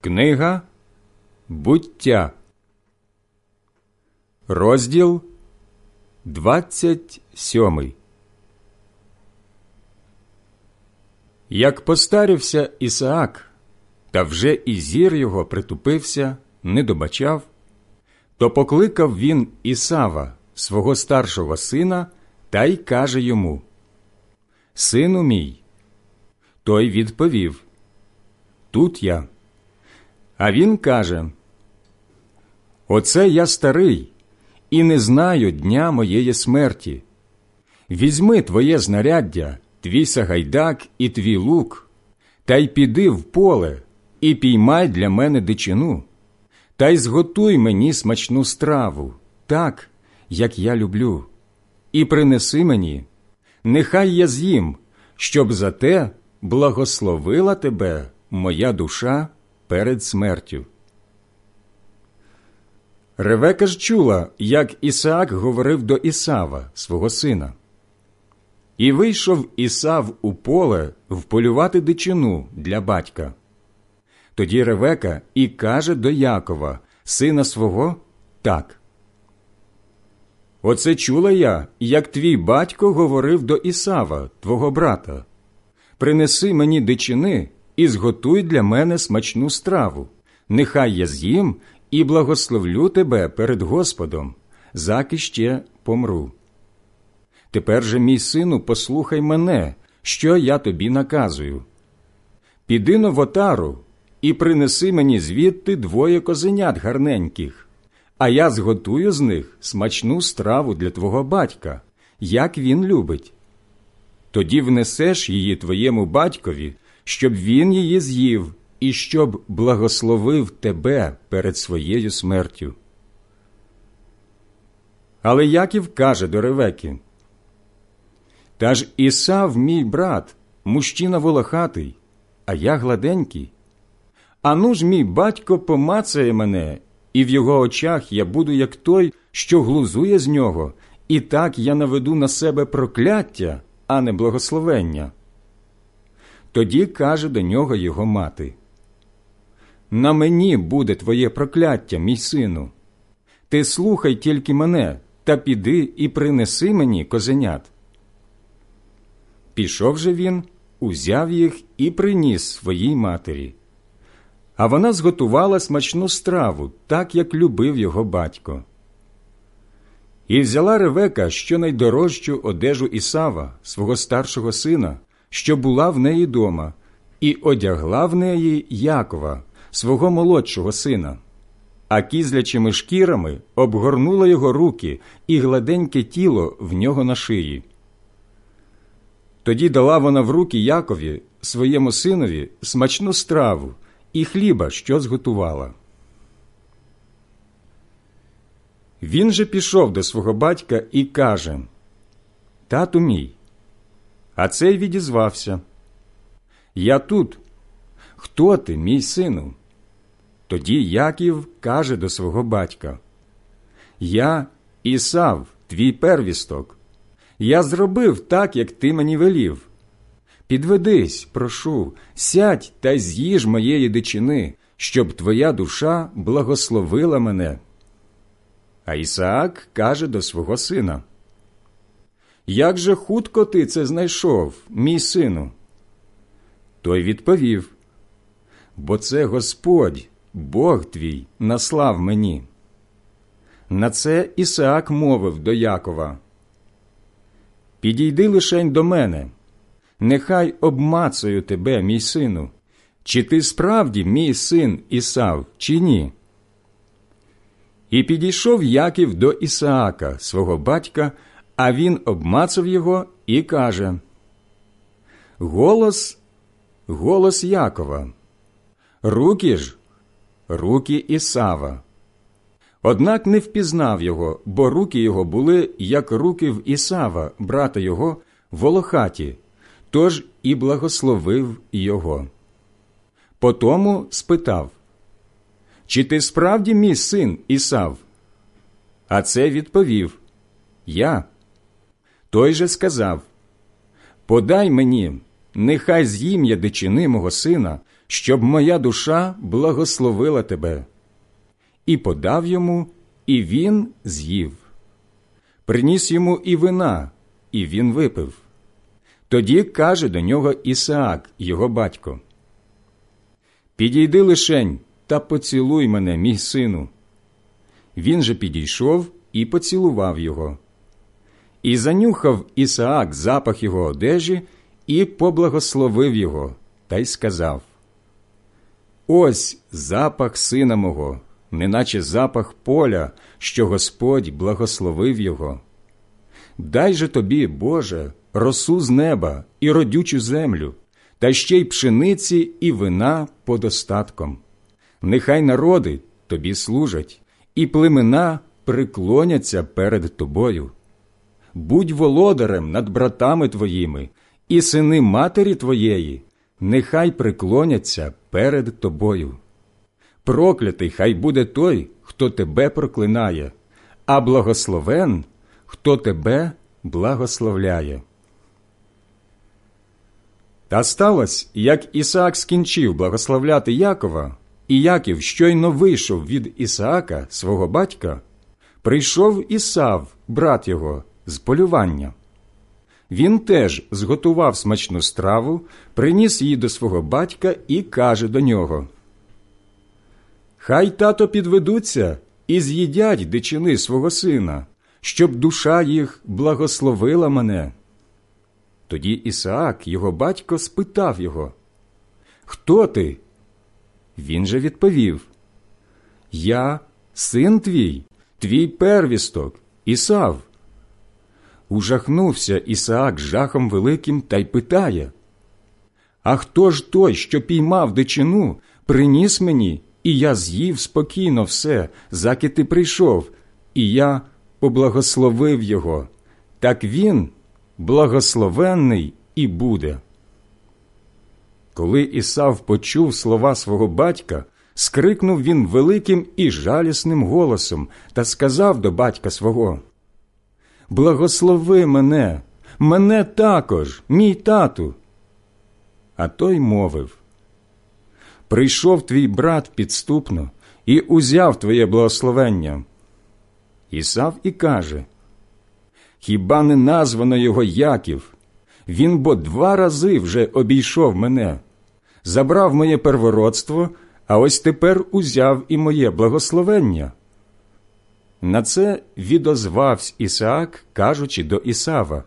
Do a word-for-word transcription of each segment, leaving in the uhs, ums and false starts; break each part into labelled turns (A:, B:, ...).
A: Книга Буття, розділ двадцять сьомий. Як постарівся Ісаак, та вже і зір його притупився, не добачав, то покликав він Ісава, свого старшого сина, та й каже йому: «Сину мій». Той відповів: «Тут я». А він каже: «Оце я старий, і не знаю дня моєї смерті. Візьми твоє знаряддя, твій сагайдак і твій лук, та й піди в поле, і піймай для мене дичину, та й зготуй мені смачну страву, так, як я люблю, і принеси мені, нехай я з'їм, щоб за те благословила тебе моя душа перед смертю». Ревека ж чула, як Ісаак говорив до Ісава, свого сина. І вийшов Ісав у поле вполювати дичину для батька. Тоді Ревека і каже до Якова, сина свого, так: «Оце чула я, як твій батько говорив до Ісава, твого брата: принеси мені дичини і зготуй для мене смачну страву, нехай я з'їм і благословлю тебе перед Господом, заки ще помру. Тепер же, мій сину, послухай мене, що я тобі наказую. Піди-но в отару і принеси мені звідти двоє козенят гарненьких, а я зготую з них смачну страву для твого батька, як він любить. Тоді внесеш її твоєму батькові, щоб він її з'їв і щоб благословив тебе перед своєю смертю». Але Яків каже до Ревеки: «Та ж Ісав, мій брат, мужчина волохатий, а я гладенький. Ану ж мій батько помацає мене, і в його очах я буду як той, що глузує з нього, і так я наведу на себе прокляття, а не благословення». Тоді каже до нього його мати: «На мені буде твоє прокляття, мій сину. Ти слухай тільки мене, та піди і принеси мені козенят». Пішов же він, узяв їх і приніс своїй матері. А вона зготувала смачну страву, так, як любив його батько. І взяла Ревека щонайдорожчу одежу Ісава, свого старшого сина, що була в неї дома, і одягла в неї Якова, свого молодшого сина, а кізлячими шкірами обгорнула його руки і гладеньке тіло в нього на шиї. Тоді дала вона в руки Якові, своєму синові, смачну страву і хліба, що зготувала. Він же пішов до свого батька і каже: «Тату мій». А цей відізвався: «Я тут. Хто ти, мій сину?» Тоді Яків каже до свого батька: «Я Ісав, твій первісток. Я зробив так, як ти мені велів. Підведись, прошу, сядь та й з'їж моєї дичини, щоб твоя душа благословила мене». А Ісаак каже до свого сина: «Як же хутко ти це знайшов, мій сину?» Той відповів: «Бо це Господь, Бог твій, наслав мені». На це Ісаак мовив до Якова: «Підійди лишень до мене, нехай обмацаю тебе, мій сину, чи ти справді мій син Ісав, чи ні?» І підійшов Яків до Ісаака, свого батька, а він обмацав його і каже: «Голос, голос Якова, руки ж, руки Ісава». Однак не впізнав його, бо руки його були, як руки в Ісава, брата його, волохаті, тож і благословив його. Потому спитав: «Чи ти справді мій син Ісав?» А це відповів: «Я». Той же сказав: «Подай мені, нехай з'їм я дичини мого сина, щоб моя душа благословила тебе. І подав йому, і він з'їв. Приніс йому і вина, і він випив. Тоді каже до нього Ісаак, його батько: «Підійди лишень та поцілуй мене, мій сину». Він же підійшов і поцілував його. І занюхав Ісаак запах його одежі і поблагословив його, та й сказав: «Ось запах сина мого, неначе запах поля, що Господь благословив його. Дай же тобі, Боже, росу з неба і родючу землю, та ще й пшениці і вина подостатком. Нехай народи тобі служать, і племена приклоняться перед тобою. Будь володарем над братами твоїми, і сини матері твоєї нехай приклоняться перед тобою. Проклятий хай буде той, хто тебе проклинає, а благословен, хто тебе благословляє». Та сталося, як Ісаак скінчив благословляти Якова, і Яків щойно вийшов від Ісаака, свого батька, прийшов Ісав, брат його, з полювання. Він теж зготував смачну страву, приніс її до свого батька і каже до нього: «Хай, тато, підведуться і з'їдять дичини свого сина, щоб душа їх благословила мене». Тоді Ісаак, його батько, спитав його: «Хто ти?» Він же відповів: «Я син твій, твій первісток, Ісав». Ужахнувся Ісаак жахом великим та й питає: «А хто ж той, що піймав дичину, приніс мені, і я з'їв спокійно все, заки ти прийшов, і я поблагословив його, так він благословенний і буде». Коли Ісав почув слова свого батька, скрикнув він великим і жалісним голосом та сказав до батька свого: «Благослови мене, мене також, мій тату». А той мовив: «Прийшов твій брат підступно і узяв твоє благословення». Ісав і каже: «Хіба не названо його Яків? Він бо два рази вже обійшов мене, забрав моє первородство, а ось тепер узяв і моє благословення». На це відозвався Ісаак, кажучи до Ісава: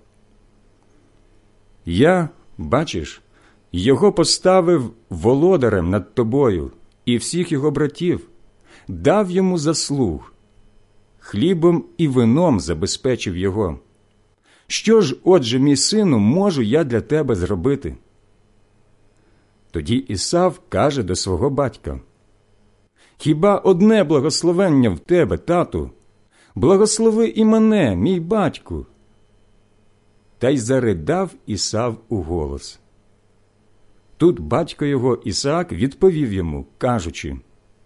A: «Я, бачиш, його поставив володарем над тобою і всіх його братів, дав йому заслуг, хлібом і вином забезпечив його. Що ж, отже, мій сину, можу я для тебе зробити?» Тоді Ісав каже до свого батька: «Хіба одне благословення в тебе, тату? Благослови і мене, мій батьку». Та й заридав Ісав у голос. Тут батько його Ісаак відповів йому, кажучи: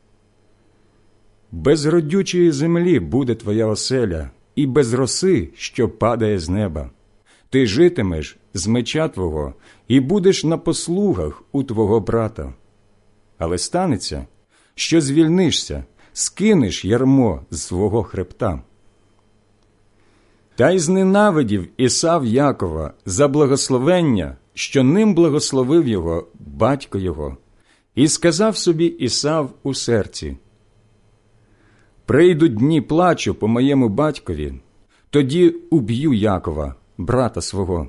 A: «Без родючої землі буде твоя оселя, і без роси, що падає з неба. Ти житимеш з меча твого і будеш на послугах у твого брата. Але станеться, що звільнишся, скинеш ярмо з свого хребта». Та й зненавидів Ісав Якова за благословення, що ним благословив його батько його, і сказав собі Ісав у серці: «Прийдуть дні плачу по моєму батькові, тоді уб'ю Якова, брата свого».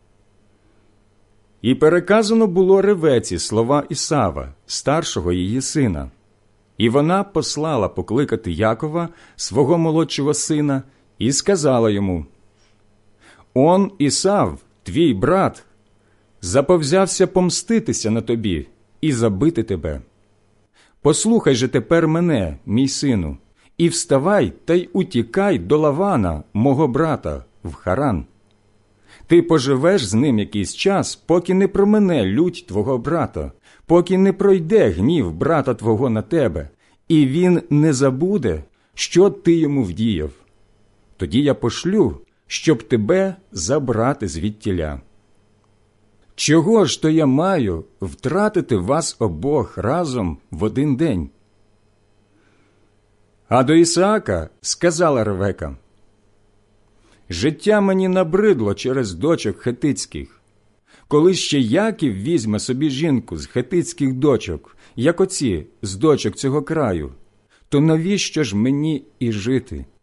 A: І переказано було Ревеці слова Ісава, старшого її сина. І вона послала покликати Якова, свого молодшого сина, і сказала йому: «Он Ісав, твій брат, заповзявся помститися на тобі і забити тебе. Послухай же тепер мене, мій сину, і вставай та й утікай до Лавана, мого брата, в Харан. Ти поживеш з ним якийсь час, поки не промине лють твого брата, поки не пройде гнів брата твого на тебе, і він не забуде, що ти йому вдіяв. Тоді я пошлю, щоб тебе забрати звідтіля». Чого ж то я маю втратити вас обох разом в один день? А до Ісаака сказала Ревека: життя мені набридло через дочок хетицьких. Коли ще Яків візьме собі жінку з хетицьких дочок, як оці з дочок цього краю, то навіщо ж мені і жити?